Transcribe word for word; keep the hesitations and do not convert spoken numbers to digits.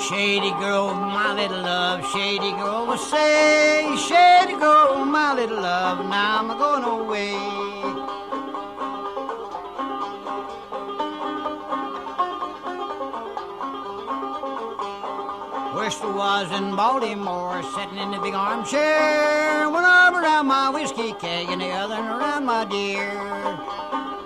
Shady girl, my little love, shady girl will say, shady girl, my little love, now I'm going away. First I was in Baltimore, sitting in the big armchair, one arm around my whiskey keg and the other around my dear.